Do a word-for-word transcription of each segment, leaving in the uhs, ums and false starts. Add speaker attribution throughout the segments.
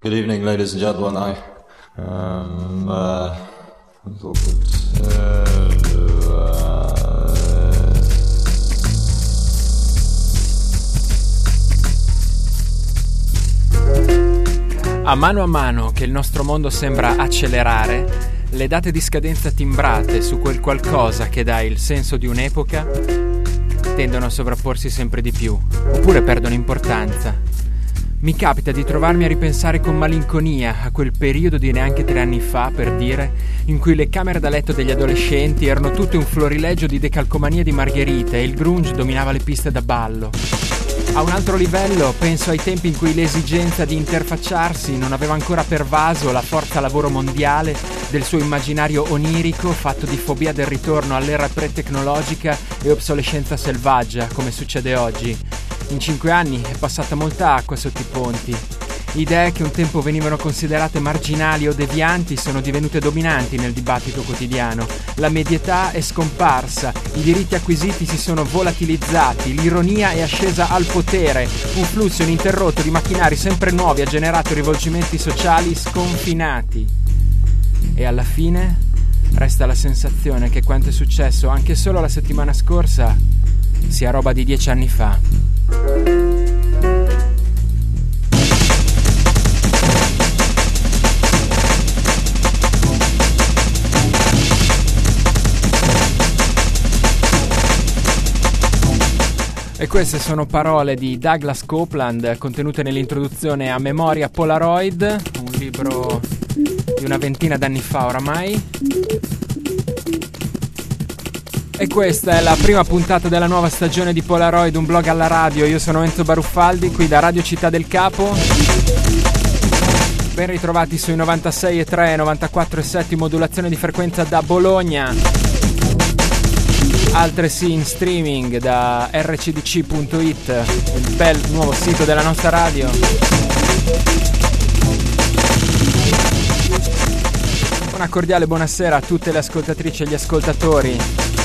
Speaker 1: Good evening, ladies and gentlemen. I um uh,
Speaker 2: A mano a mano che il nostro mondo sembra accelerare, le date di scadenza timbrate su quel qualcosa che dà il senso di un'epoca tendono a sovrapporsi sempre di più, oppure perdono importanza. Mi capita di trovarmi a ripensare con malinconia a quel periodo di neanche tre anni fa, per dire, in cui le camere da letto degli adolescenti erano tutte un florilegio di decalcomanie di margherite e il grunge dominava le piste da ballo. A un altro livello penso ai tempi in cui l'esigenza di interfacciarsi non aveva ancora pervaso la forza lavoro mondiale del suo immaginario onirico fatto di fobia del ritorno all'era pre-tecnologica e obsolescenza selvaggia, come succede oggi. In cinque anni è passata molta acqua sotto i ponti. Idee che un tempo venivano considerate marginali o devianti sono divenute dominanti nel dibattito quotidiano. La medietà è scomparsa, i diritti acquisiti si sono volatilizzati, l'ironia è ascesa al potere, un flusso ininterrotto di macchinari sempre nuovi ha generato rivolgimenti sociali sconfinati. E alla fine resta la sensazione che quanto è successo anche solo la settimana scorsa sia roba di dieci anni fa. E queste sono parole di Douglas Coupland contenute nell'introduzione a Memoria Polaroid, un libro di una ventina d'anni fa oramai. E questa è la prima puntata della nuova stagione di Polaroid, un blog alla radio. Io sono Enzo Baruffaldi, qui da Radio Città del Capo. Ben ritrovati sui novantasei e tre, novantaquattro e sette, modulazione di frequenza da Bologna. Altresì in streaming da erre ci di ci punto it, il bel nuovo sito della nostra radio. Una cordiale buonasera a tutte le ascoltatrici e gli ascoltatori.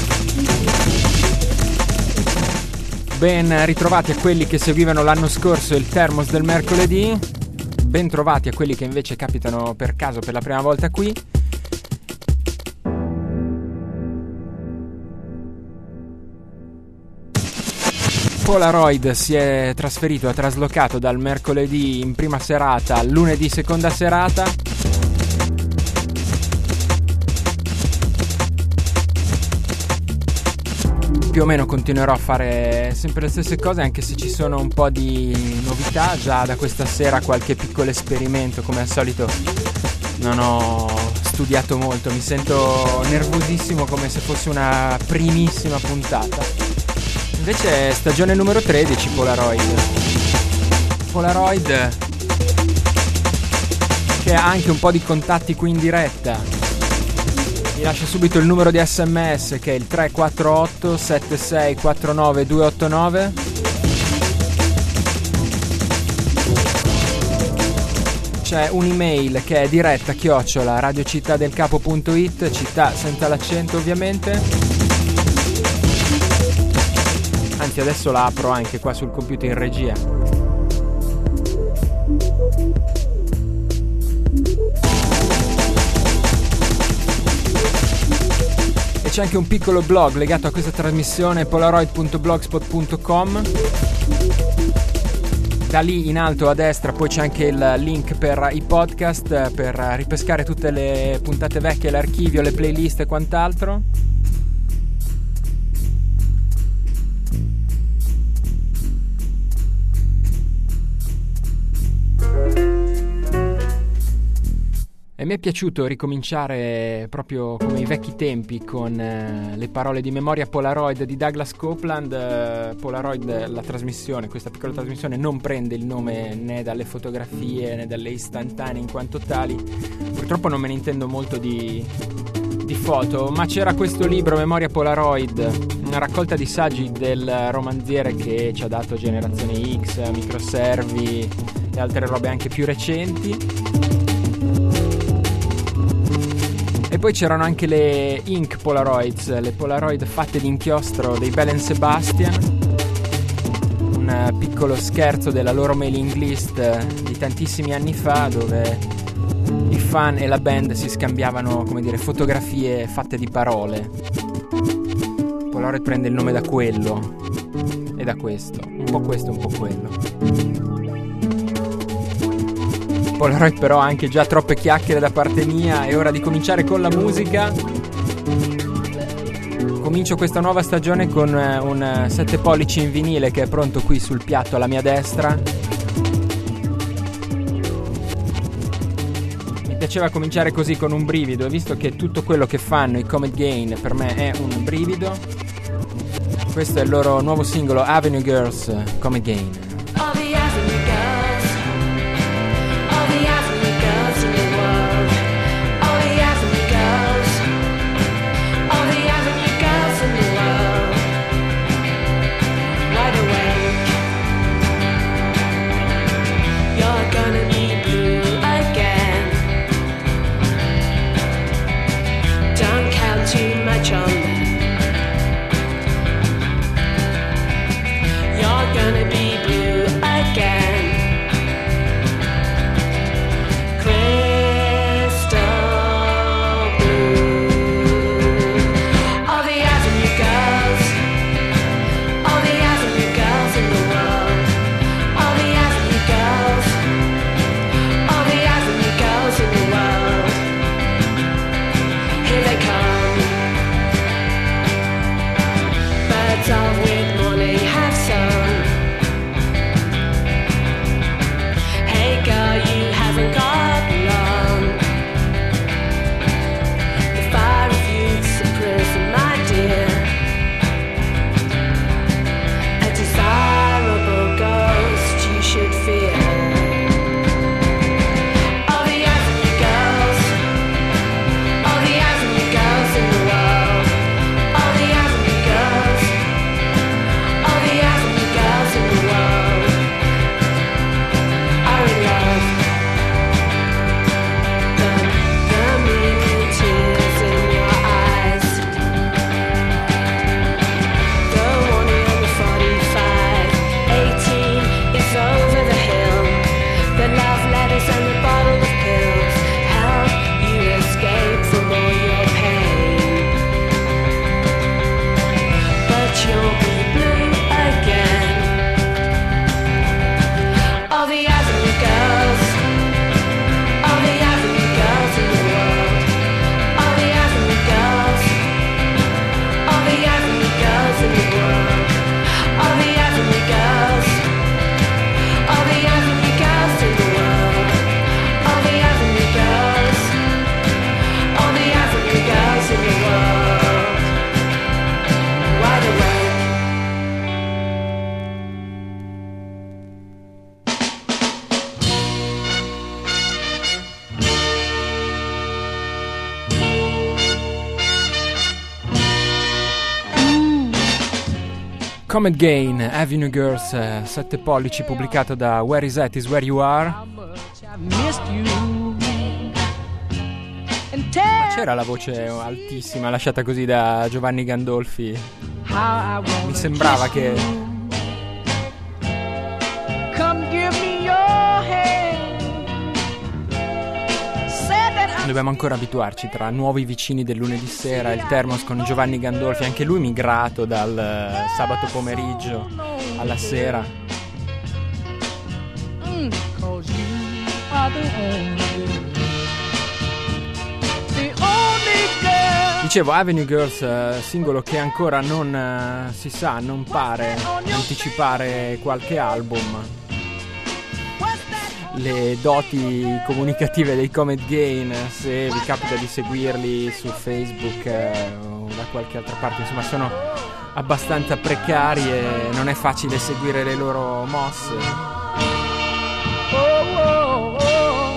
Speaker 2: Ben ritrovati a quelli che seguivano l'anno scorso il Termos del mercoledì. Ben trovati a quelli che invece capitano per caso per la prima volta qui. Polaroid si è trasferito, ha traslocato dal mercoledì in prima serata al lunedì seconda serata. Più o meno continuerò a fare sempre le stesse cose, anche se ci sono un po' di novità. Già da questa sera qualche piccolo esperimento, come al solito non ho studiato molto, mi sento nervosissimo come se fosse una primissima puntata. Invece è stagione numero tredici Polaroid. Polaroid che ha anche un po' di contatti qui in diretta. Vi lascio subito il numero di sms che è il tre quattro otto sette sei quattro nove due otto nove. C'è un'email che è diretta chiocciola radiocittadelcapo punto it, città senza l'accento ovviamente. Anzi, adesso la apro anche qua sul computer in regia. E c'è anche un piccolo blog legato a questa trasmissione, polaroid punto blogspot punto com. Da lì in alto a destra poi c'è anche il link per i podcast, per ripescare tutte le puntate vecchie, l'archivio, le playlist e quant'altro. E mi è piaciuto ricominciare proprio come i vecchi tempi con eh, le parole di Memoria Polaroid di Douglas Coupland. eh, Polaroid, la trasmissione, questa piccola trasmissione non prende il nome né dalle fotografie né dalle istantanee in quanto tali. Purtroppo non me ne intendo molto di, di foto, ma c'era questo libro Memoria Polaroid, una raccolta di saggi del romanziere che ci ha dato Generazione X, Microservi e altre robe anche più recenti. E poi c'erano anche le Ink Polaroids, le Polaroid fatte di inchiostro dei Bell and Sebastian, un piccolo scherzo della loro mailing list di tantissimi anni fa, dove i fan e la band si scambiavano, come dire, fotografie fatte di parole. Polaroid prende il nome da quello e da questo, un po' questo, un po' quello. Polaroid però ha anche già troppe chiacchiere da parte mia, è ora di cominciare con la musica. Comincio questa nuova stagione con un sette pollici in vinile che è pronto qui sul piatto alla mia destra. Mi piaceva cominciare così con un brivido, visto che tutto quello che fanno i Comet Gain per me è un brivido. Questo è il loro nuovo singolo Avenue Girls, Comet Gain.
Speaker 3: All the Avenue girls, all the Avenue girls in the world, all the Avenue girls, all the Avenue girls in the world, wide awake. You're gonna be blue again. Don't count too much on them. You're gonna be blue again. Crystal blue. All the Avenue girls, all the Avenue girls in the world, all the Avenue girls, all the Avenue girls in the world. Here they come. Birds of with morning have sung. Hey girl, you haven't got long. The fire of youth's a prison, my dear. A desirable ghost you should fear. All the Avenue girls, all the Avenue girls in the world, all the Avenue girls, all the Avenue girls in the world are in love. The, the million tears in your eyes. The warning on the forty-five, eighteen is over the hill. The love letters and the bottle of pills help you escape from all your pain. But you'll be blue again. All the Avenue girls, all the Avenue girls in the world, all the Avenue girls, all the Avenue girls in the world, all the Avenue girls, all the Avenue girls in the world, all the Avenue girls, all the Avenue girls in the world, wide awake.
Speaker 2: Comet Gain, Avenue Girls, eh, sette pollici, pubblicato da Where Is At Is Where You Are. Ma c'era la voce altissima lasciata così da Giovanni Gandolfi. Mi sembrava che dobbiamo ancora abituarci tra nuovi vicini del lunedì sera, il Termos con Giovanni Gandolfi, anche lui migrato dal eh, sabato pomeriggio alla sera. Dicevo, Avenue Girls, eh, singolo che ancora non eh, si sa, non pare anticipare qualche album. Le doti comunicative dei Comet Gain, se vi capita di seguirli su Facebook eh, o da qualche altra parte, insomma sono abbastanza precari e non è facile seguire le loro mosse.
Speaker 4: Oh, oh, oh.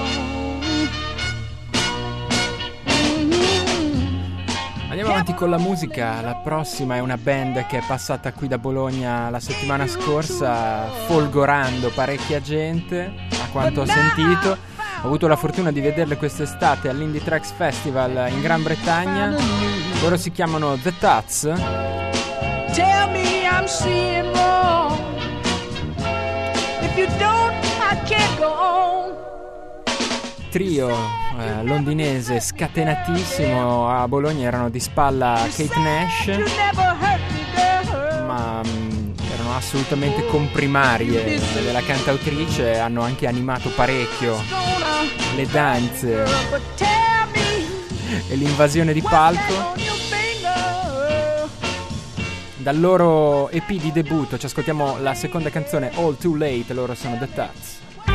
Speaker 2: Andiamo avanti con la musica. La prossima è una band che è passata qui da Bologna la settimana scorsa, folgorando parecchia gente, a quanto ho sentito. Ho avuto la fortuna di vederle quest'estate all'Indie Tracks Festival in Gran Bretagna. Loro si chiamano The Tuts.
Speaker 4: Tell me I'm seeing wrong.
Speaker 3: you don't, I can't go on.
Speaker 2: Trio eh, londinese scatenatissimo. A Bologna erano di spalla Kate Nash,
Speaker 3: You never hurt me, girl.
Speaker 2: ma mh, erano assolutamente comprimarie della cantautrice. Hanno anche animato parecchio
Speaker 3: Gonna,
Speaker 2: le danze
Speaker 3: but tell me
Speaker 2: e l'invasione di
Speaker 3: what's that
Speaker 2: palco.
Speaker 3: on your finger?
Speaker 2: Dal loro E P di debutto ci ascoltiamo la seconda canzone, All Too Late. Loro sono The Tuts.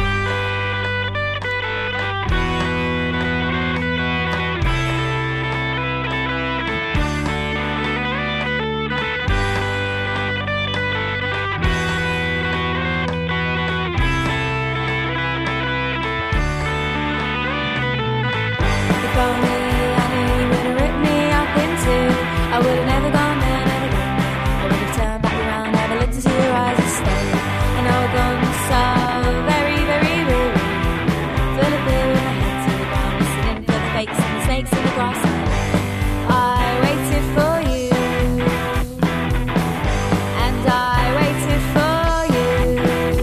Speaker 4: If only I knew you would have ripped me up in two, I would have never gone there, never gone there. I would have turned back around, never looked into your eyes and stayed. And I would have gone so very, very weary, full of fear with my head to the ground, listening for the fakes and the snakes in the grass. I waited for you, and I waited for you.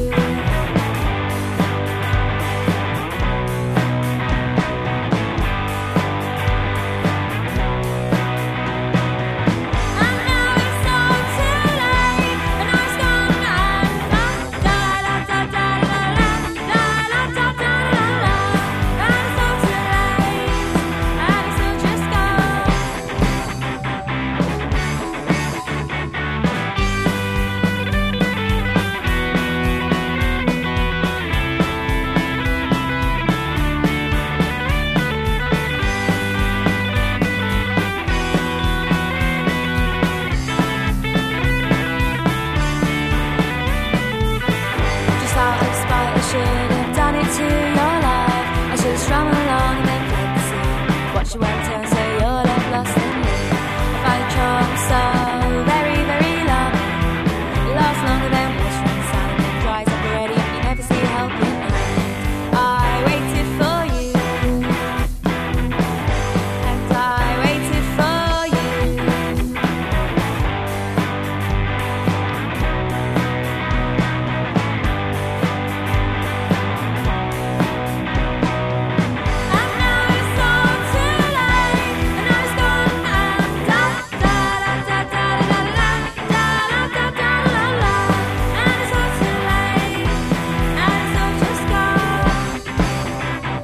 Speaker 4: And now it's all too late, and I was gone and da da da da da da da da da da da. And it's all too late, and it's all just gone. Just out of spite, I should have done it to your life. I should have strung along and then fled the sea. Watch the world turn so you're left lost in me. I find charm so very, very long. It lasts longer than water runs out and then dries up already. You never see help in hand. I waited for you, and I waited for you. And now it's all too late, and I was gone and da da da da da da da da da da da da. And it's all too late, and it's all just gone.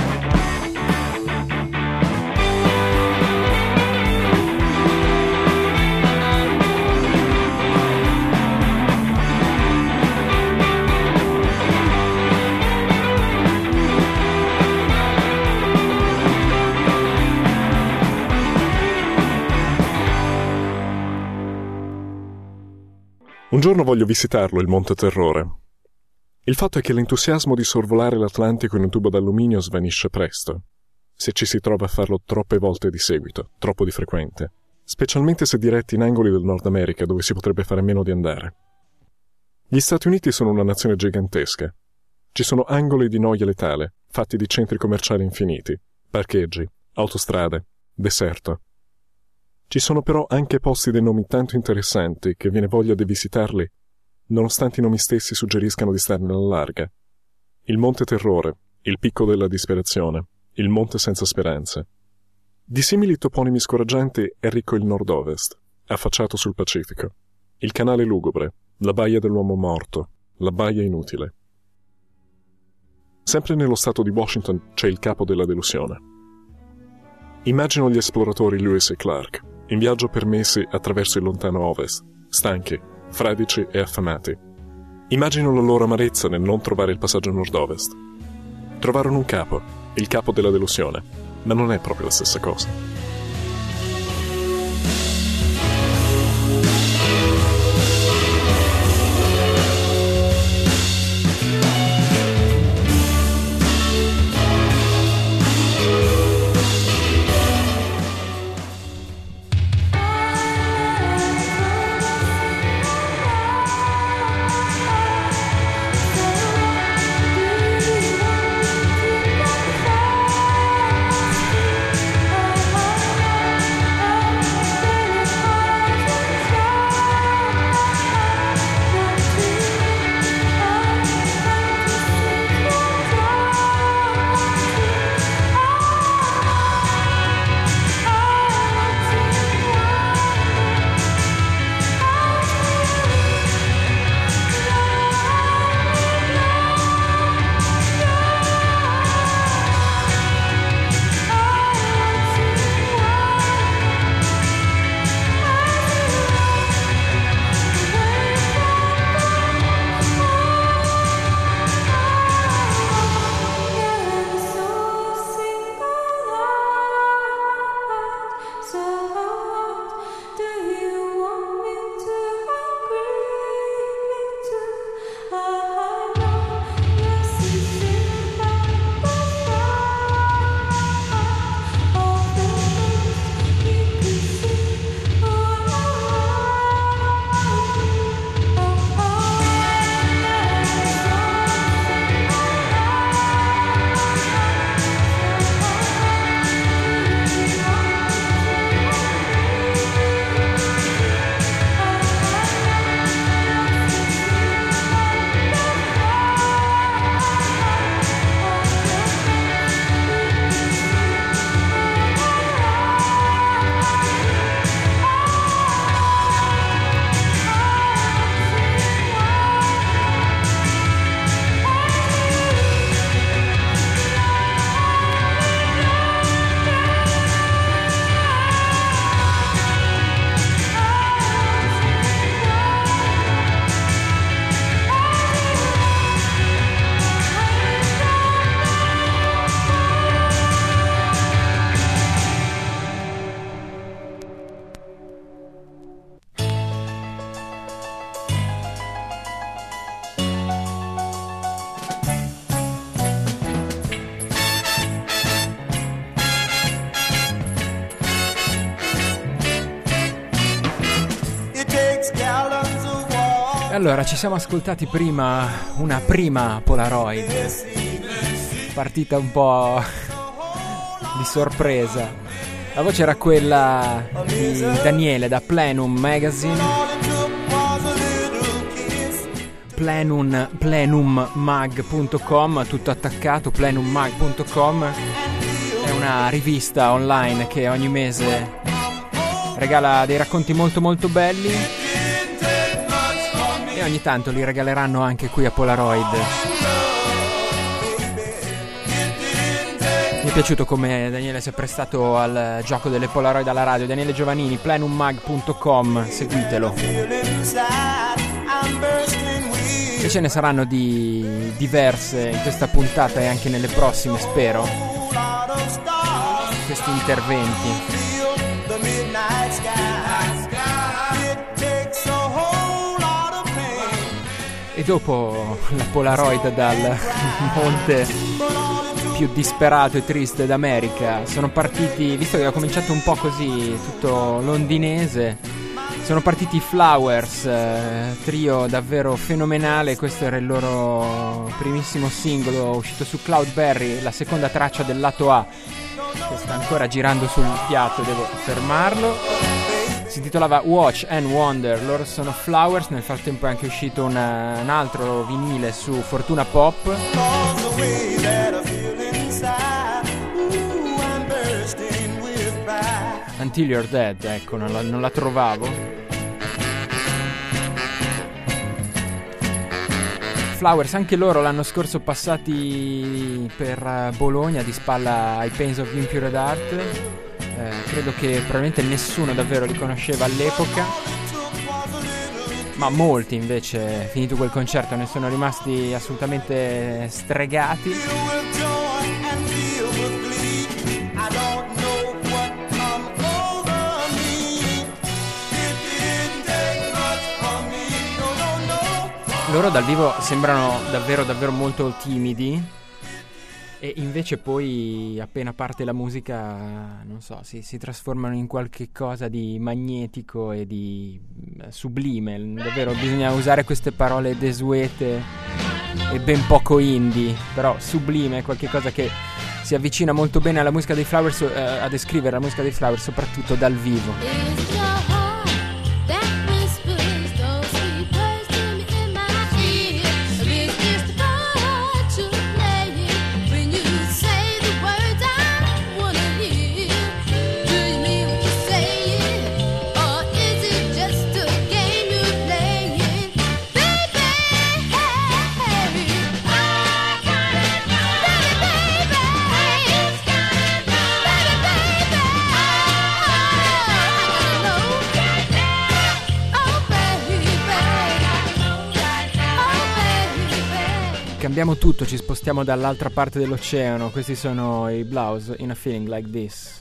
Speaker 5: Un giorno voglio visitarlo, il Monte Terrore. Il fatto è che l'entusiasmo di sorvolare l'Atlantico in un tubo d'alluminio svanisce presto, se ci si trova a farlo troppe volte di seguito, troppo di frequente, specialmente se diretti in angoli del Nord America dove si potrebbe fare meno di andare. Gli Stati Uniti sono una nazione gigantesca. Ci sono angoli di noia letale, fatti di centri commerciali infiniti, parcheggi, autostrade, deserto. Ci sono però anche posti dai nomi tanto interessanti che viene voglia di visitarli, nonostante i nomi stessi suggeriscano di starne alla larga. Il Monte Terrore, il Picco della Disperazione, il Monte Senza Speranze. Di simili toponimi scoraggianti è ricco il nord-ovest, affacciato sul Pacifico, il Canale Lugubre, la Baia dell'Uomo Morto, la Baia Inutile. Sempre nello stato di Washington c'è il Capo della Delusione. Immagino gli esploratori Lewis e Clark, in viaggio per mesi attraverso il lontano ovest, stanchi, fradici e affamati. Immagino la loro amarezza nel non trovare il passaggio nord-ovest. Trovarono un capo, il Capo della Delusione, ma non è proprio la stessa cosa.
Speaker 4: Oh,
Speaker 2: Allora, ci siamo ascoltati prima una prima Polaroid, partita un po' di sorpresa. La voce era quella di Daniele da Plenum Magazine, plenum, plenummag punto com, tutto attaccato, plenummag punto com. È una rivista online che ogni mese regala dei racconti molto molto belli e ogni tanto li regaleranno anche qui a Polaroid. Mi è piaciuto come Daniele si è prestato al gioco delle Polaroid alla radio. Daniele Giovannini, plenummag punto com, seguitelo. E ce ne saranno di diverse in questa puntata e anche nelle prossime, spero, questi interventi. E dopo la Polaroid dal monte più disperato e triste d'America, sono partiti, visto che ho cominciato un po' così, tutto londinese, sono partiti i Flowers, eh, trio davvero fenomenale. Questo era il loro primissimo singolo uscito su Cloudberry, la seconda traccia del lato A, che sta ancora girando sul piatto, devo fermarlo. Si intitolava Watch and Wonder. Loro sono Flowers. Nel frattempo è anche uscito una, un altro vinile su Fortuna Pop, Until You're Dead. Ecco, non la, non la trovavo. Flowers, anche loro l'anno scorso passati per Bologna di spalla ai Pains of Impure Art. Eh, credo che probabilmente nessuno davvero li conosceva all'epoca, ma molti invece, finito quel concerto, ne sono rimasti assolutamente stregati. Loro dal vivo sembrano davvero davvero molto timidi, e invece poi appena parte la musica, non so, si, si trasformano in qualche cosa di magnetico e di sublime. Davvero bisogna usare queste parole desuete e ben poco indie, però sublime è qualche cosa che si avvicina molto bene alla musica dei Flowers, eh, a descrivere la musica dei Flowers soprattutto dal vivo. Cambiamo tutto, ci spostiamo dall'altra parte dell'oceano. Questi sono i Blouse, In a Feeling Like This.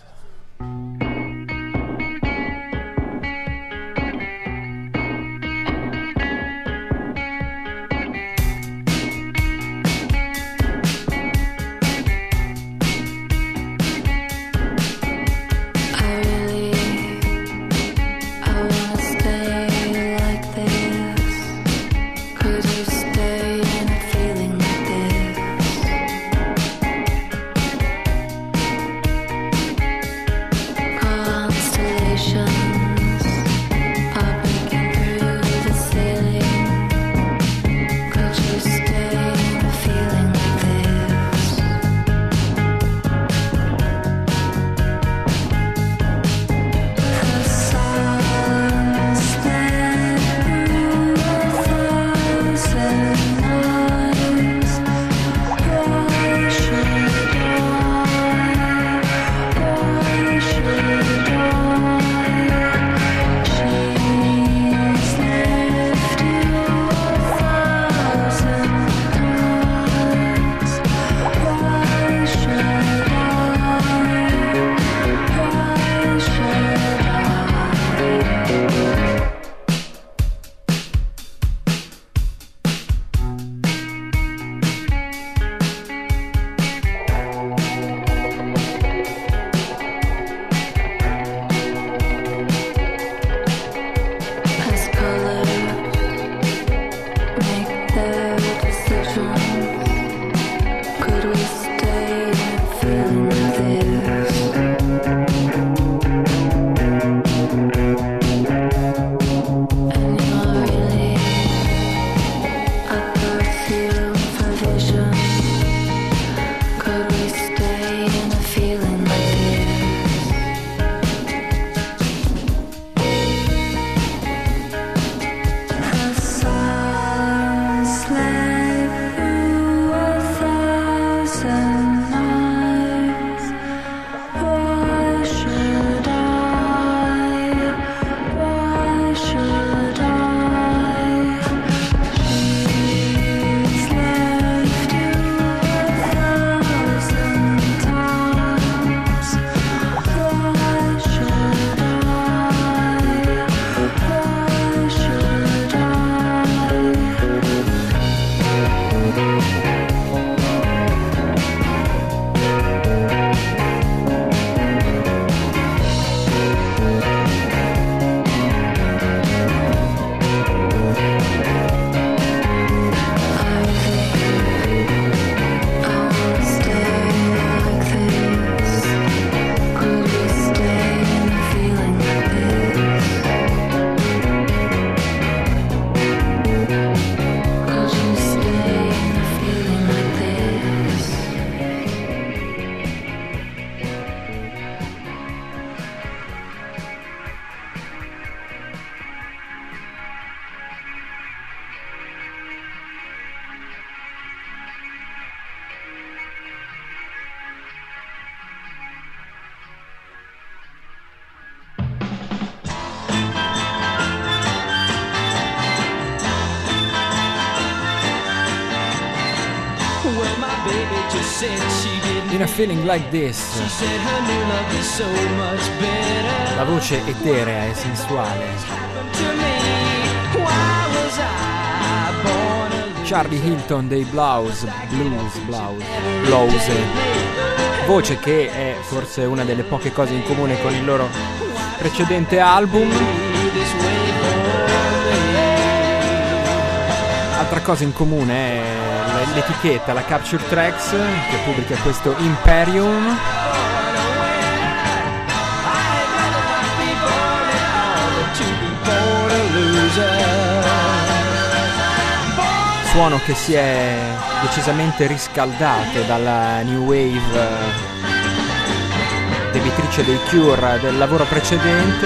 Speaker 2: In a Feeling Like This, la voce eterea e sensuale. Charlie Hilton dei Blues, Blues, Blues, Blues, voce che è forse una delle poche cose in comune con il loro precedente album. Altra cosa in comune è l'etichetta, la Capture Tracks, che pubblica questo Imperium. Suono che si è decisamente riscaldato dalla new wave debitrice dei Cure del lavoro precedente.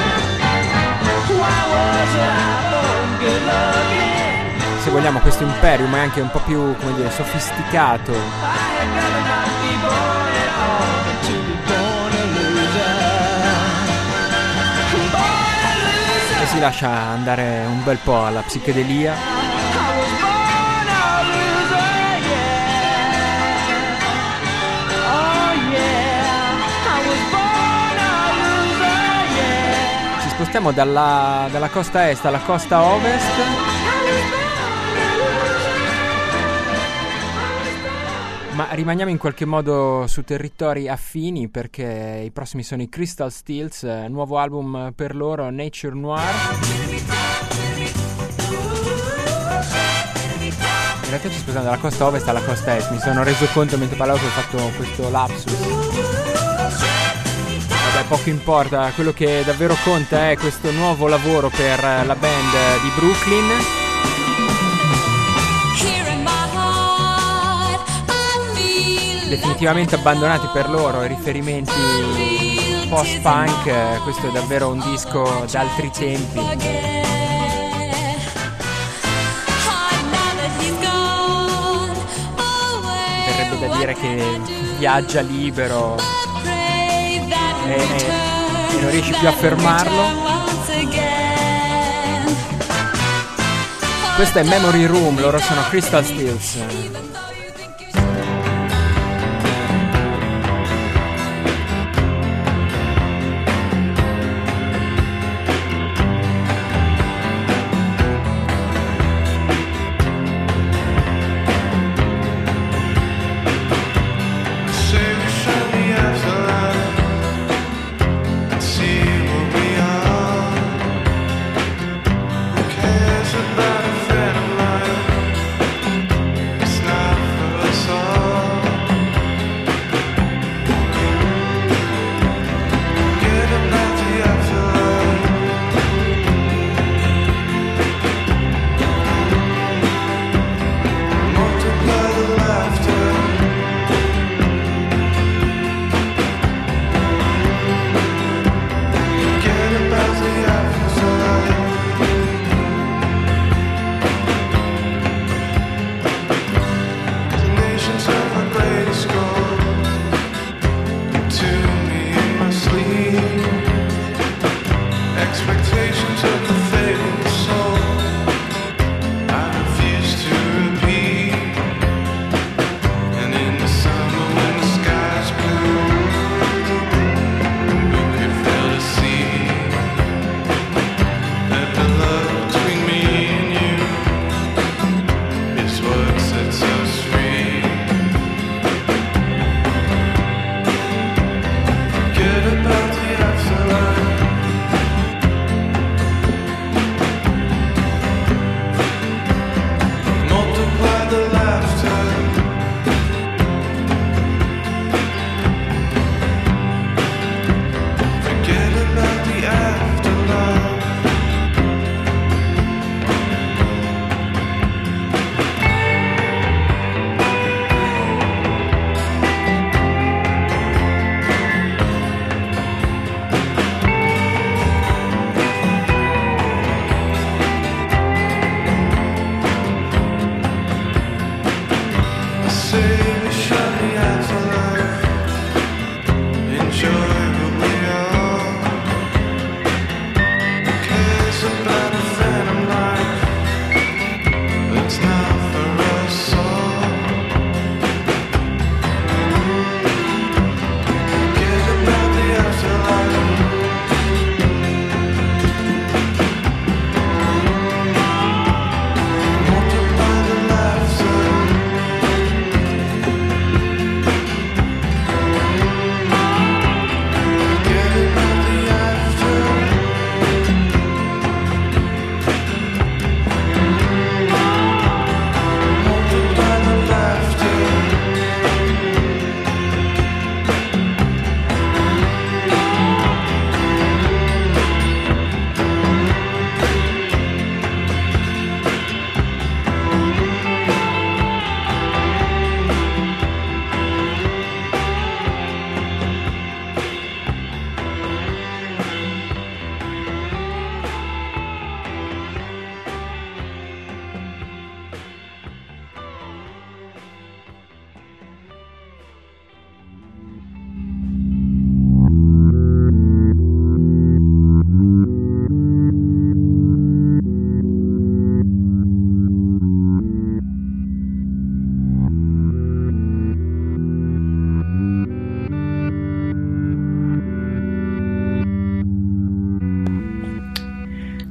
Speaker 2: Se vogliamo, questo Imperium è anche un po' più, come dire, sofisticato. E si lascia andare un bel po' alla psichedelia. Ci spostiamo dalla, dalla costa est alla costa ovest. Ma rimaniamo in qualche modo su territori affini, perché i prossimi sono i Crystal Steels, nuovo album per loro, Nature Noir. In realtà ci spostiamo dalla costa ovest alla costa est, mi sono reso conto mentre parlavo che ho fatto questo lapsus. Vabbè, poco importa, quello che davvero conta è questo nuovo lavoro per la band di Brooklyn. Definitivamente abbandonati per loro i riferimenti post-punk, questo è davvero un disco d'altri tempi. Verrebbe da dire che viaggia libero e, e non riesci più a fermarlo. Questa è Memory Room, loro sono Crystal Steels.
Speaker 6: It's not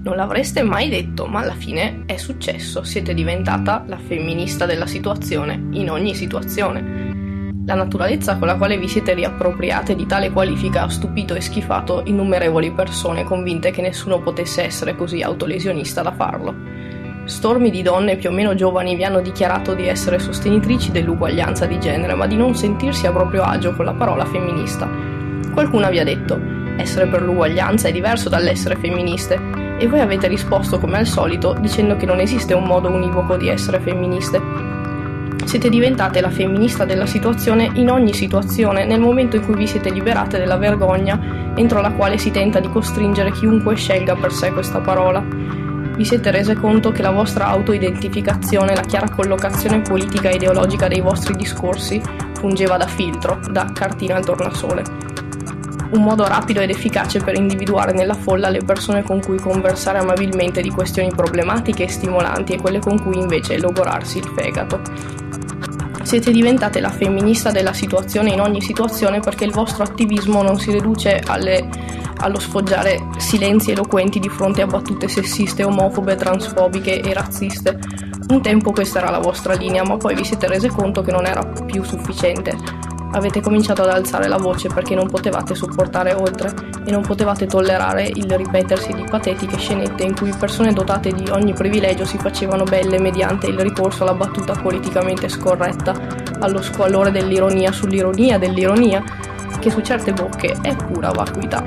Speaker 6: Non l'avreste mai detto, ma alla fine è successo. Siete diventata la femminista della situazione, in ogni situazione. La naturalezza con la quale vi siete riappropriate di tale qualifica ha stupito e schifato innumerevoli persone convinte che nessuno potesse essere così autolesionista da farlo. Stormi di donne più o meno giovani vi hanno dichiarato di essere sostenitrici dell'uguaglianza di genere, ma di non sentirsi a proprio agio con la parola femminista. Qualcuno vi ha detto: essere per l'uguaglianza è diverso dall'essere femministe, e voi avete risposto come al solito dicendo che non esiste un modo univoco di essere femministe. Siete diventate la femminista della situazione in ogni situazione, nel momento in cui vi siete liberate della vergogna entro la quale si tenta di costringere chiunque scelga per sé questa parola. Vi siete rese conto che la vostra autoidentificazione, la chiara collocazione politica e ideologica dei vostri discorsi fungeva da filtro, da cartina al tornasole. Un modo rapido ed efficace per individuare nella folla le persone con cui conversare amabilmente di questioni problematiche e stimolanti e quelle con cui invece logorarsi il fegato. Siete diventate la femminista della situazione in ogni situazione perché il vostro attivismo non si riduce alle, allo sfoggiare silenzi eloquenti di fronte a battute sessiste, omofobe, transfobiche e razziste. Un tempo questa era la vostra linea, ma poi vi siete rese conto che non era più sufficiente. Avete cominciato ad alzare la voce perché non potevate sopportare oltre e non potevate tollerare il ripetersi di patetiche scenette in cui persone dotate di ogni privilegio si facevano belle mediante il ricorso alla battuta politicamente scorretta, allo squallore dell'ironia sull'ironia dell'ironia, che su certe bocche è pura vacuità.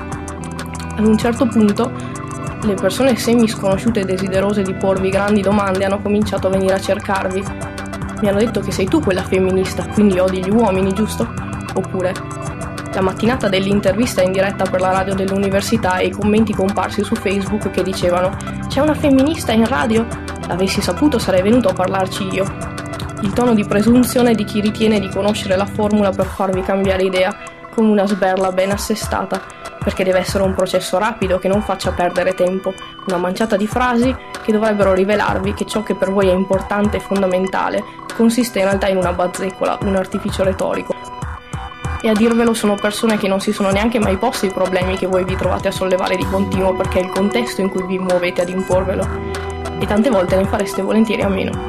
Speaker 6: Ad un certo punto le persone semi sconosciute e desiderose di porvi grandi domande hanno cominciato a venire a cercarvi. Mi hanno detto che sei tu quella femminista, quindi odi gli uomini, giusto? Oppure: la mattinata dell'intervista in diretta per la radio dell'università e i commenti comparsi su Facebook che dicevano: c'è una femminista in radio? L'avessi saputo sarei venuto a parlarci io. Il tono di presunzione di chi ritiene di conoscere la formula per farvi cambiare idea, come una sberla ben assestata, perché deve essere un processo rapido che non faccia perdere tempo, una manciata di frasi che dovrebbero rivelarvi che ciò che per voi è importante e fondamentale consiste in realtà in una bazzecola, un artificio retorico. E a dirvelo sono persone che non si sono neanche mai posti i problemi che voi vi trovate a sollevare di continuo, perché è il contesto in cui vi muovete ad imporvelo, e tante volte ne fareste volentieri a meno.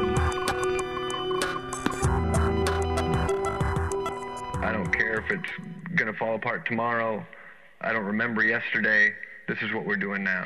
Speaker 7: I don't care if it's gonna fall apart tomorrow. I don't remember yesterday. This is what we're doing now.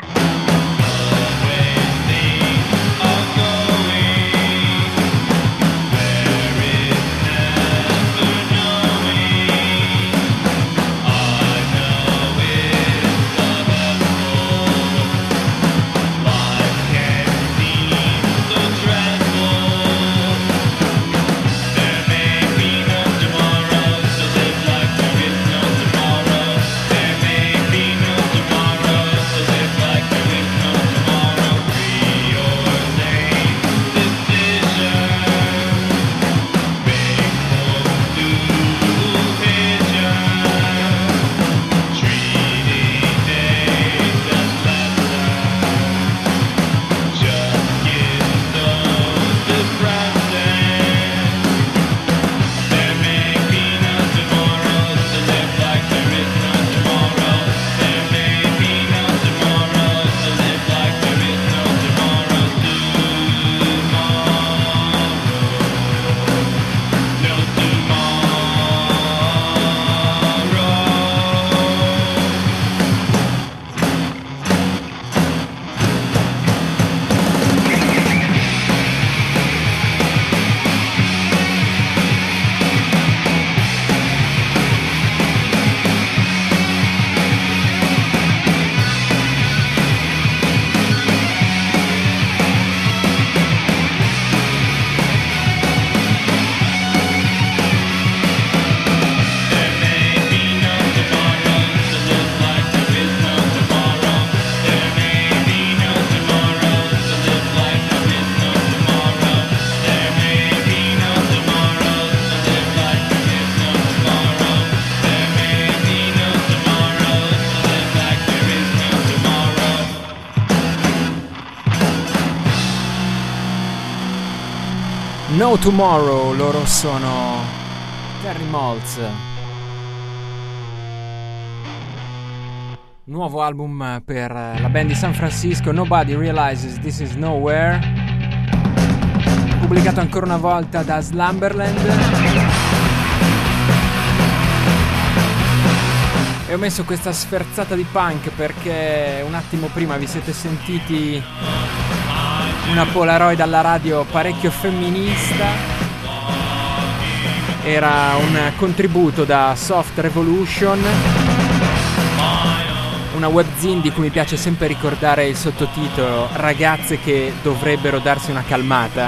Speaker 2: No Tomorrow, loro sono Terry Maltz. Nuovo album per la band di San Francisco, Nobody Realizes This Is Nowhere, pubblicato ancora una volta da Slumberland. E ho messo questa sferzata di punk perché un attimo prima vi siete sentiti una Polaroid alla radio parecchio femminista. Era un contributo da Soft Revolution, una webzine di cui mi piace sempre ricordare il sottotitolo: ragazze che dovrebbero darsi una calmata.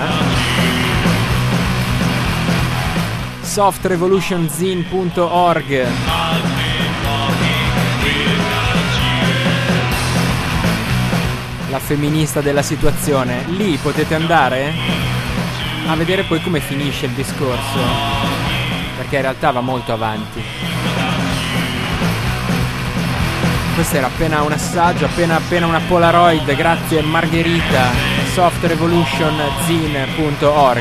Speaker 2: soft revolution zine punto org. La femminista della situazione. Lì potete andare a vedere poi come finisce il discorso, perché in realtà va molto avanti. Questo era appena un assaggio, appena appena una Polaroid, grazie Margherita, soft revolution zine punto org.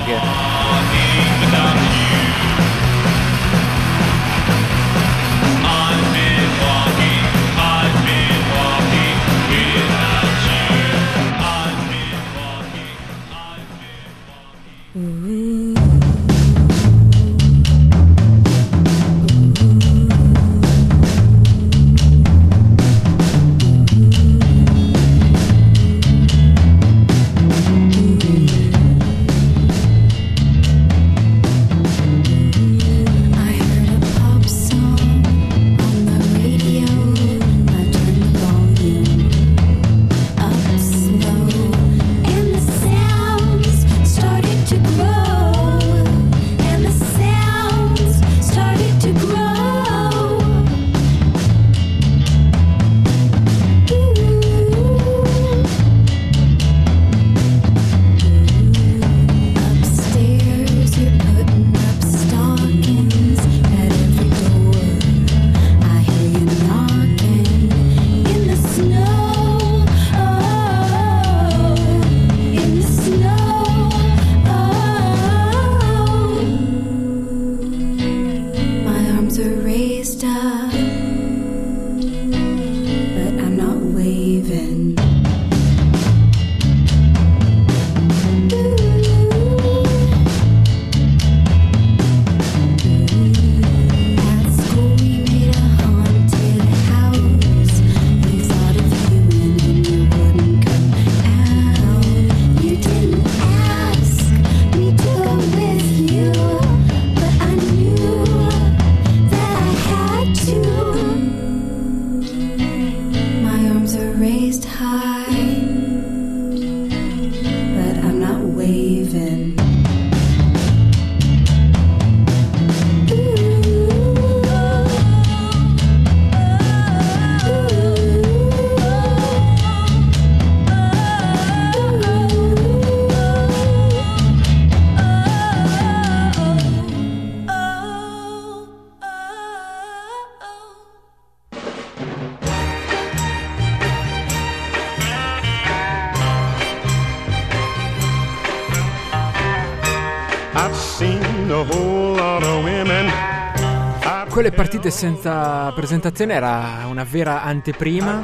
Speaker 2: Quelle partite senza presentazione era una vera anteprima.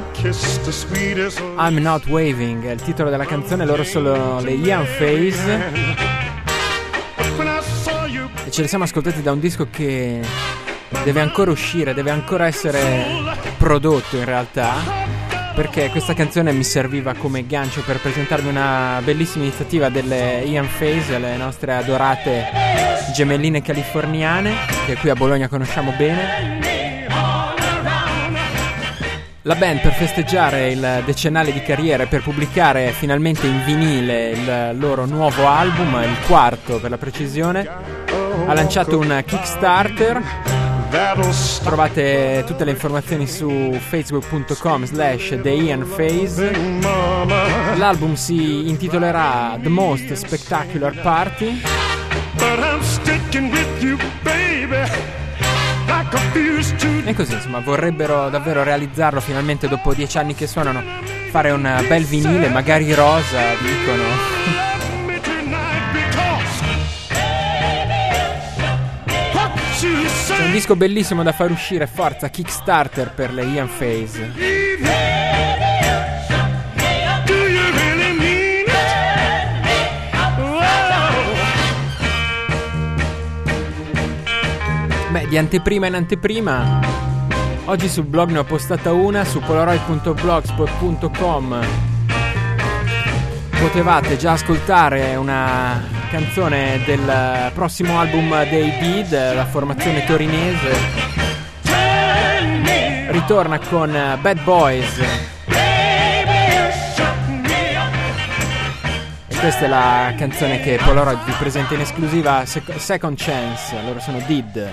Speaker 2: I'm Not Waving è il titolo della canzone, loro sono le Ian Phase e ce li siamo ascoltati da un disco che deve ancora uscire, deve ancora essere prodotto in realtà, perché questa canzone mi serviva come gancio per presentarvi una bellissima iniziativa delle Ian Phase, le nostre adorate gemelline californiane che qui a Bologna conosciamo bene. La band, per festeggiare il decennale di carriera e per pubblicare finalmente in vinile il loro nuovo album, il quarto per la precisione, ha lanciato un Kickstarter. Trovate tutte le informazioni su facebook punto com slash The Ian Phase. L'album si intitolerà The Most Spectacular Party. E così, insomma, vorrebbero davvero realizzarlo finalmente dopo dieci anni che suonano, fare un bel vinile, magari rosa, dicono. C'è un disco bellissimo da far uscire, forza, Kickstarter per le Ian Phase. Beh, di anteprima in anteprima, oggi sul blog ne ho postata una su polaroid punto blogspot punto com. Potevate già ascoltare una canzone del prossimo album dei Deed, la formazione torinese. Ritorna con Bad Boys. E questa è la canzone che Polaroid vi presenta in esclusiva, Sec- Second Chance. Loro sono Deed.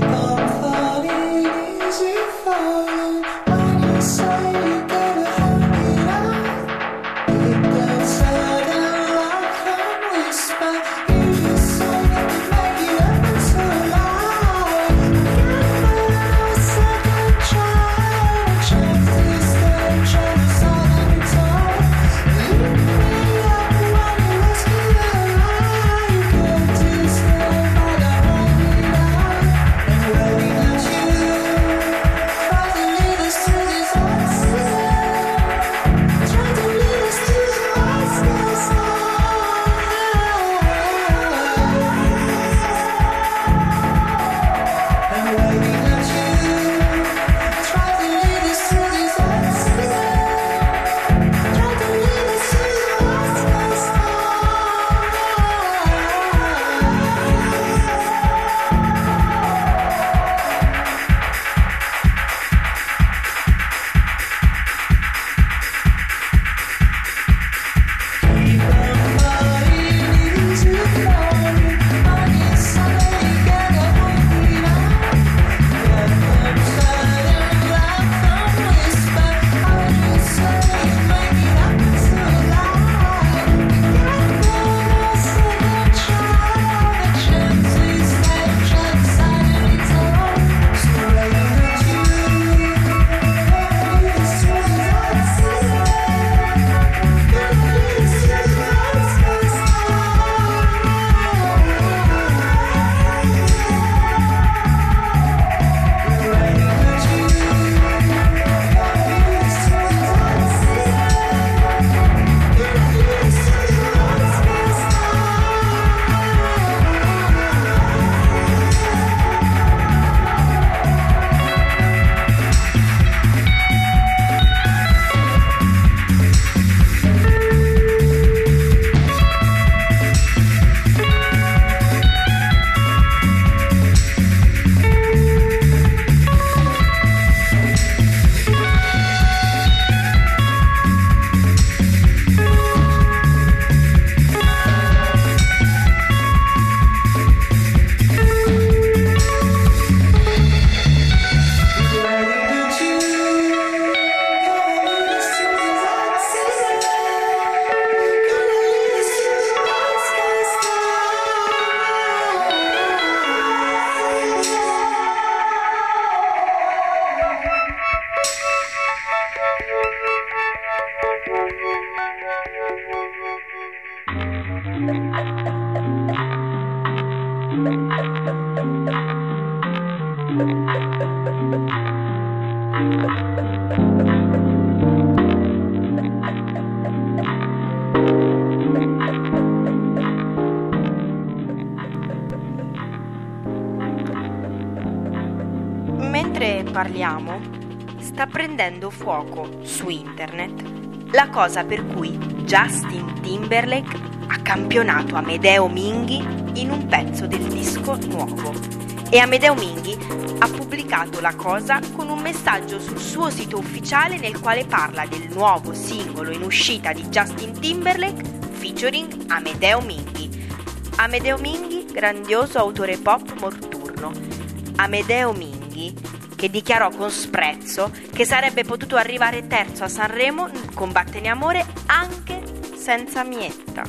Speaker 8: Mentre parliamo, sta prendendo fuoco su internet la cosa per cui Justin Timberlake ha campionato Amedeo Minghi in un pezzo del disco nuovo. E Amedeo Minghi ha pubblicato la cosa con un messaggio sul suo sito ufficiale nel quale parla del nuovo singolo in uscita di Justin Timberlake featuring Amedeo Minghi. Amedeo Minghi, grandioso autore pop morturno. Amedeo Minghi, che dichiarò con sprezzo che sarebbe potuto arrivare terzo a Sanremo con Battene Amore anche senza Mietta.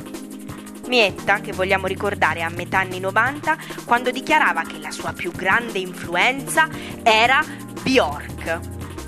Speaker 8: Mietta, che vogliamo ricordare a metà anni novanta, quando dichiarava che la sua più grande influenza era Bjork.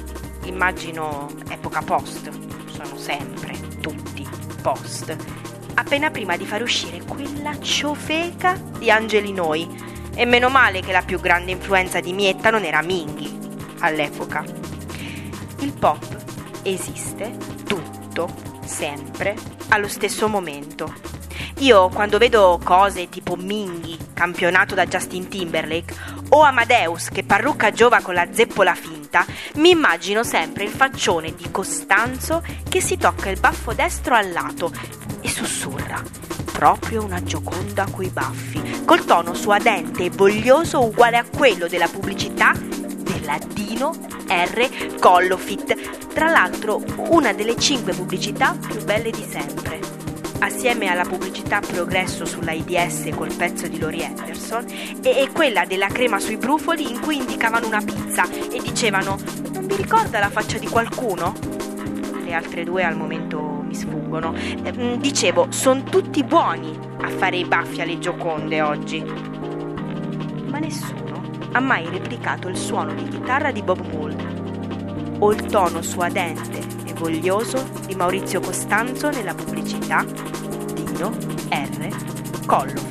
Speaker 8: Immagino epoca post, sono sempre tutti post. Appena prima di far uscire quella ciofeca di Angeli Noi. E meno male che la più grande influenza di Mietta non era Minghi all'epoca. Il pop esiste tutto, sempre, allo stesso momento. Io quando vedo cose tipo Minghi, campionato da Justin Timberlake, o Amadeus che parrucca giova con la zeppola finta, mi immagino sempre il faccione di Costanzo che si tocca il baffo destro al lato e sussurra, proprio una Gioconda coi baffi, col tono suadente e voglioso uguale a quello della pubblicità della Dino R. Collofit, tra l'altro una delle cinque pubblicità più belle di sempre. Assieme alla pubblicità Progresso sull'AIDS col pezzo di Laurie Anderson e, e quella della crema sui brufoli in cui indicavano una pizza e dicevano «Non vi ricorda la faccia di qualcuno?» Le altre due al momento mi sfuggono. Eh, dicevo, sono tutti buoni a fare i baffi alle Gioconde oggi. Ma nessuno ha mai replicato il suono di chitarra di Bob Mould o il tono suadente e voglioso di Maurizio Costanzo nella pubblicità Dino R. Collofit.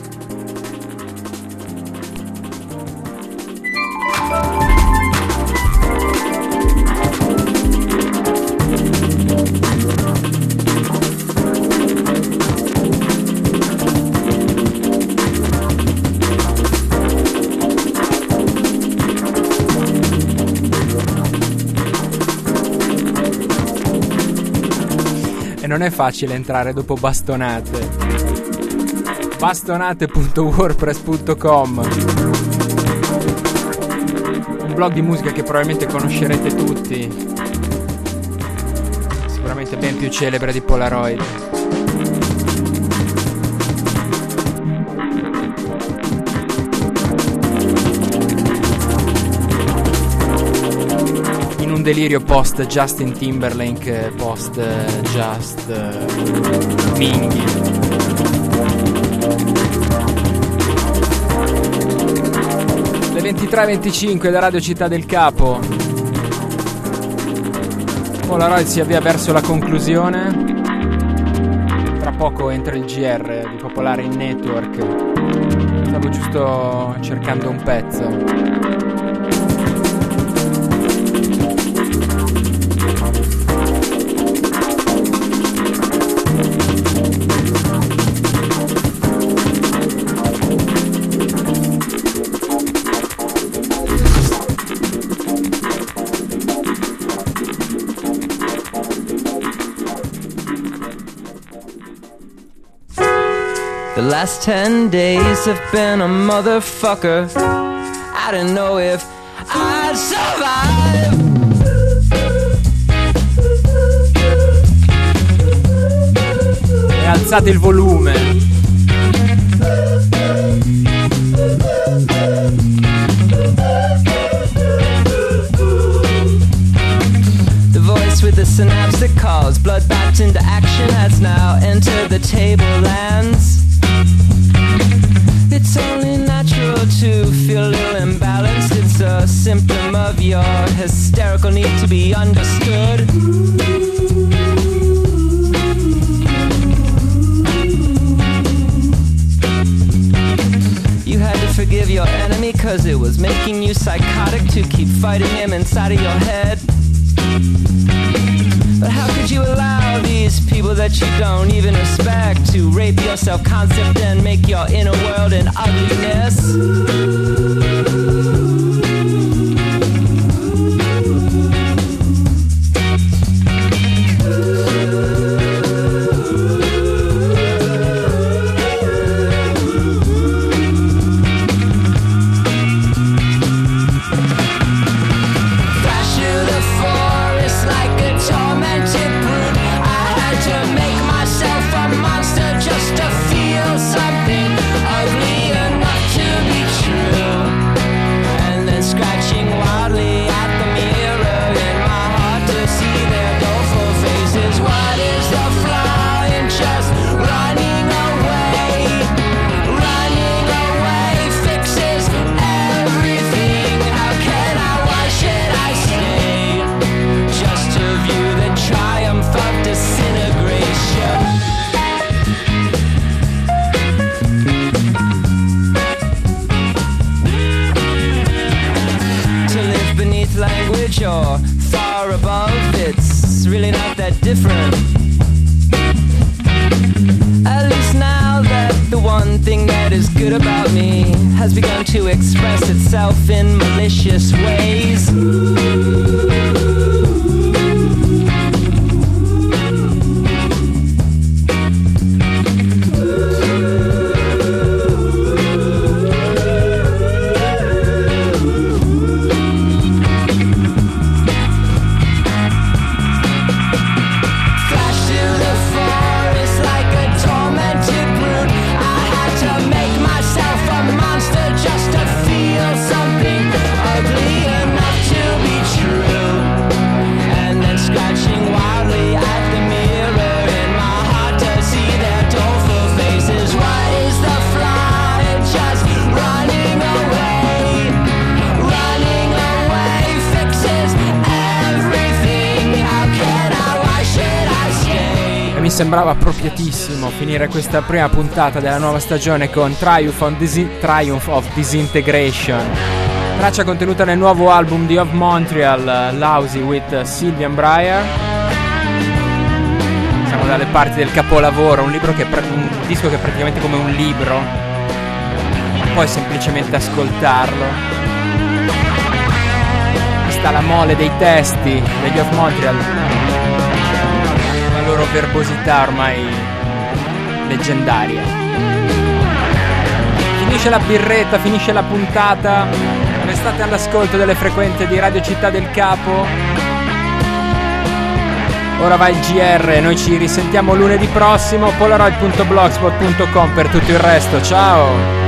Speaker 2: E non è facile entrare dopo Bastonate. bastonate punto wordpress punto com, un blog di musica che probabilmente conoscerete tutti, sicuramente ben più celebre di Polaroid. In un delirio post Justin Timberlake, post Just uh, Minghi. Le ventitré e venticinque da Radio Città del Capo. Polaroid si avvia verso la conclusione. Tra poco entra il G R di Popolare in Network. Stavo giusto cercando un pezzo.
Speaker 9: The last ten days have been a motherfucker. I didn't know if I'd survive.
Speaker 2: E alzate il volume.
Speaker 9: The voice with the synapse that calls blood back into action has now entered the tablelands. It's only natural to feel a little imbalanced. It's a symptom of your hysterical need to be understood. You had to forgive your enemy cause it was making you psychotic to keep fighting him inside of your head. But how could you allow these people that you don't even respect to rape your self-concept and make your inner world an ugliness? Or far above, it's it's really not that different. At least now that the one thing that is good about me has begun to express itself in malicious ways.
Speaker 2: Mi sembrava appropriatissimo finire questa prima puntata della nuova stagione con Triumph, on Disi- Triumph of Disintegration, traccia contenuta nel nuovo album di Of Montreal, Lousy with Sylvian Breyer. Siamo dalle parti del capolavoro, un libro che pre- un disco che è praticamente come un libro, poi semplicemente ascoltarlo. Sta la mole dei testi degli Of Montreal, la loro verbosità ormai leggendaria. Finisce la birretta, finisce la puntata, restate all'ascolto delle frequenze di Radio Città del Capo. Ora va il G R, noi ci risentiamo lunedì prossimo. Polaroid punto blogspot punto com per tutto il resto, ciao!